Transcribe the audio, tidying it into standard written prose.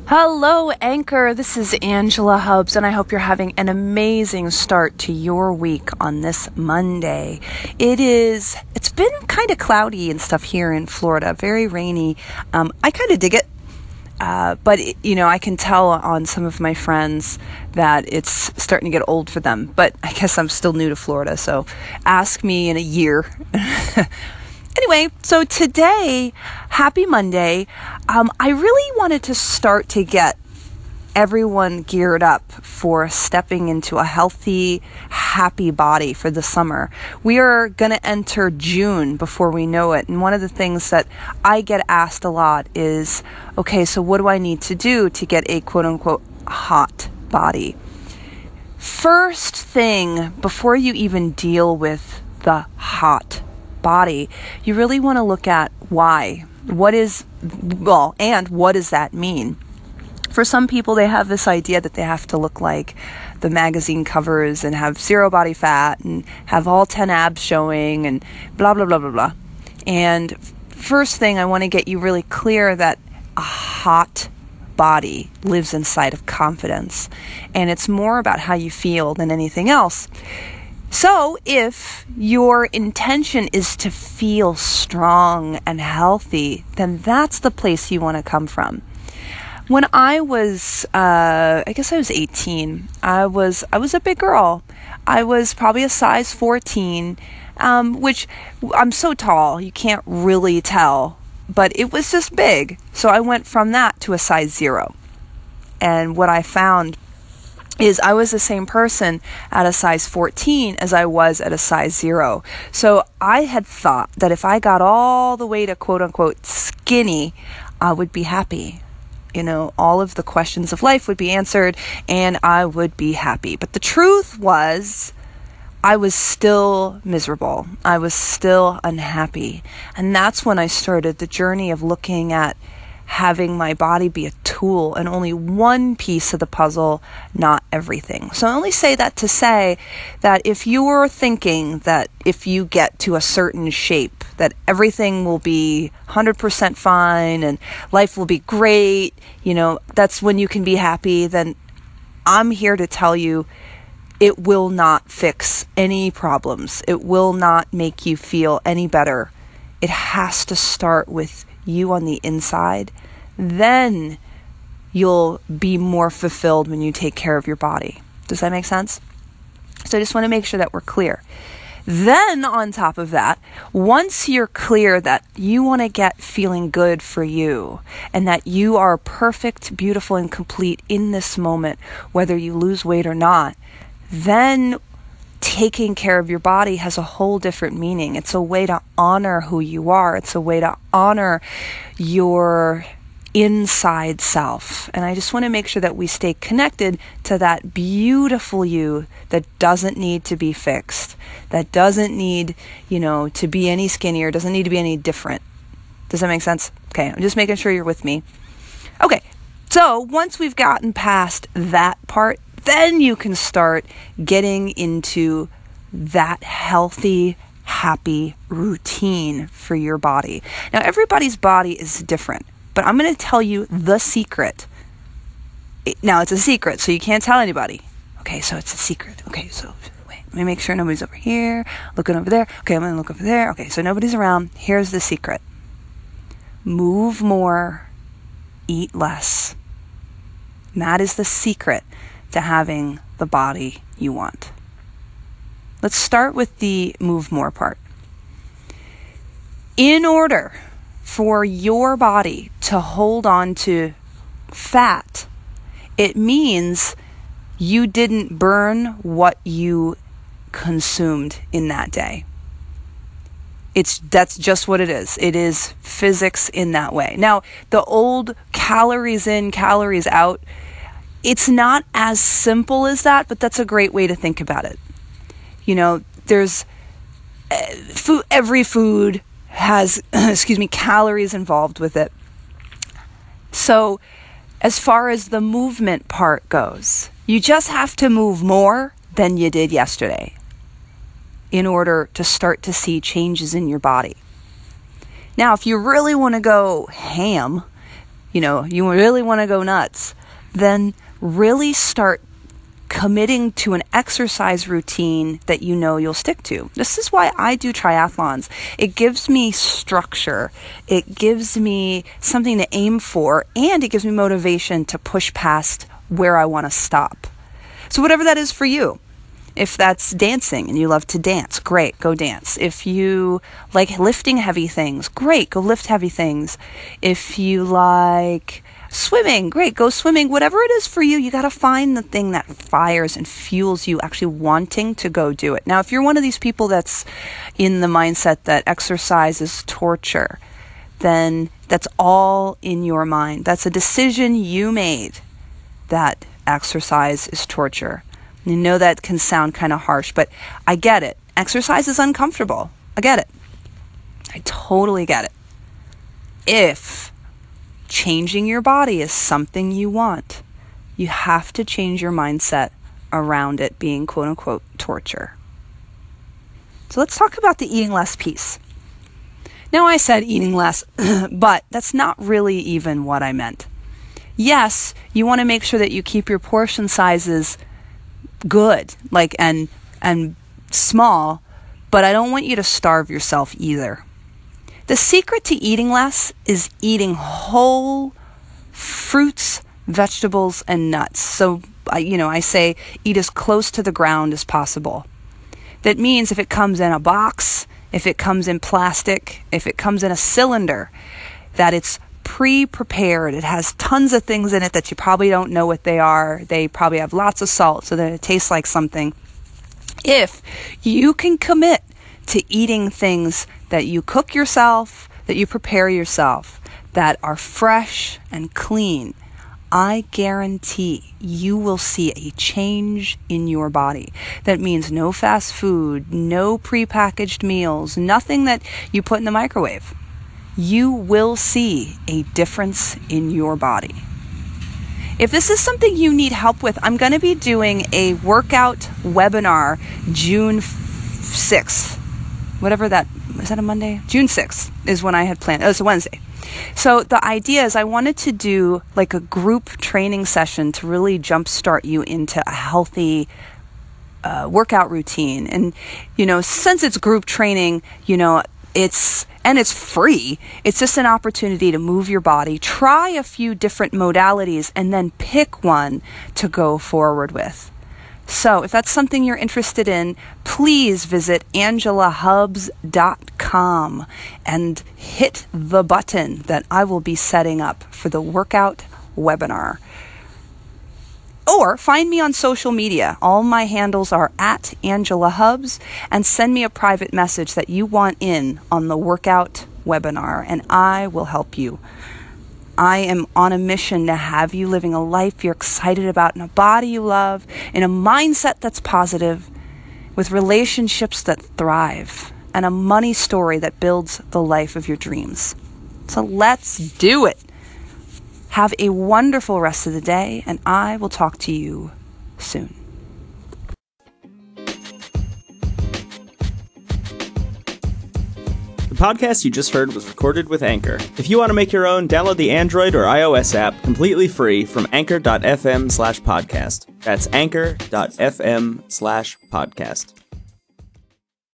Hello, Anchor. This is Angela Hubbs, and I hope you're having an amazing start to your week on this Monday. It's been kind of cloudy and stuff here in Florida, very rainy. I kind of dig it, but I can tell on some of my friends that it's starting to get old for them, but I guess I'm still new to Florida, so ask me in a year. Anyway, so today, happy Monday. I really wanted to start to get everyone geared up for stepping into a healthy, happy body for the summer. We are going to enter June before we know it. And one of the things that I get asked a lot is, okay, so what do I need to do to get a quote unquote hot body? First thing, before you even deal with the hot body, you really want to look at why. What does that mean? For some people, they have this idea that they have to look like the magazine covers and have zero body fat and have all 10 abs showing and blah, blah, blah, blah, blah. And first thing, I want to get you really clear that a hot body lives inside of confidence. And it's more about how you feel than anything else. So if your intention is to feel strong and healthy, then that's the place you want to come from. When I was, I guess I was 18, I was a big girl. I was probably a size 14, which I'm so tall, you can't really tell, but it was just big. So I went from that to a size 0. And what I found is I was the same person at a size 14 as I was at a size 0. So I had thought that if I got all the way to quote unquote skinny, I would be happy. All of the questions of life would be answered and I would be happy. But the truth was, I was still miserable. I was still unhappy. And that's when I started the journey of looking at having my body be a tool and only one piece of the puzzle, not everything. So I only say that to say that if you're thinking that if you get to a certain shape, that everything will be 100% fine and life will be great, that's when you can be happy, then I'm here to tell you it will not fix any problems. It will not make you feel any better. It has to start with you on the inside. Then you'll be more fulfilled when you take care of your body. Does that make sense? So I just want to make sure that we're clear. Then on top of that, once you're clear that you want to get feeling good for you and that you are perfect, beautiful, and complete in this moment, whether you lose weight or not, then taking care of your body has a whole different meaning. It's a way to honor who you are. It's a way to honor your inside self. And I just want to make sure that we stay connected to that beautiful you that doesn't need to be fixed, that doesn't need, to be any skinnier, doesn't need to be any different. Does that make sense? Okay, I'm just making sure you're with me. Okay, so once we've gotten past that part, then you can start getting into that healthy, happy routine for your body. Now, everybody's body is different, but I'm going to tell you the secret. Now, it's a secret, so you can't tell anybody. Okay, so it's a secret. Okay, so wait, let me make sure nobody's over here, looking over there. Okay, I'm going to look over there. Okay, so nobody's around. Here's the secret. Move more, eat less. And that is the secret to having the body you want. Let's start with the move more part. In order for your body to hold on to fat, it means you didn't burn what you consumed in that day. That's just what it is. It is physics in that way. Now, the old calories in, calories out, it's not as simple as that, but that's a great way to think about it. There's food, every food has, calories involved with it. So as far as the movement part goes, you just have to move more than you did yesterday in order to start to see changes in your body. Now, if you really want to go ham, you really want to go nuts, then really start committing to an exercise routine that you'll stick to. This is why I do triathlons. It gives me structure. It gives me something to aim for, and it gives me motivation to push past where I want to stop. So whatever that is for you. If that's dancing and you love to dance, great, go dance. If you like lifting heavy things, great, go lift heavy things. If you like swimming, great, go swimming. Whatever it is for you, you got to find the thing that fires and fuels you actually wanting to go do it. Now, if you're one of these people that's in the mindset that exercise is torture, then that's all in your mind. That's a decision you made that exercise is torture. You know that can sound kind of harsh, but I get it. Exercise is uncomfortable. I get it. I totally get it. If changing your body is something you want, you have to change your mindset around it being quote unquote torture. So let's talk about the eating less piece. Now, I said eating less, but that's not really even what I meant. Yes, you want to make sure that you keep your portion sizes good, and small, but I don't want you to starve yourself either. The secret to eating less is eating whole fruits, vegetables, and nuts. So, I say eat as close to the ground as possible. That means if it comes in a box, if it comes in plastic, if it comes in a cylinder, that it's pre-prepared. It has tons of things in it that you probably don't know what they are. They probably have lots of salt so that it tastes like something. If you can commit to eating things that you cook yourself, that you prepare yourself, that are fresh and clean, I guarantee you will see a change in your body. That means no fast food, no prepackaged meals, nothing that you put in the microwave. You will see a difference in your body. If this is something you need help with, I'm going to be doing a workout webinar June 6th. Whatever that, is that a Monday? June 6th is when I had planned. Oh, it's a Wednesday. So the idea is I wanted to do like a group training session to really jumpstart you into a healthy workout routine. And, since it's group training, it's free. It's just an opportunity to move your body, try a few different modalities, and then pick one to go forward with. So if that's something you're interested in, please visit angelahubs.com and hit the button that I will be setting up for the workout webinar. Or find me on social media. All my handles are at Angela Hubs, and send me a private message that you want in on the workout webinar, and I will help you. I am on a mission to have you living a life you're excited about, in a body you love, in a mindset that's positive, with relationships that thrive, and a money story that builds the life of your dreams. So let's do it. Have a wonderful rest of the day, and I will talk to you soon. The podcast you just heard was recorded with Anchor. If you want to make your own, download the Android or iOS app completely free from anchor.fm/podcast. That's anchor.fm/podcast.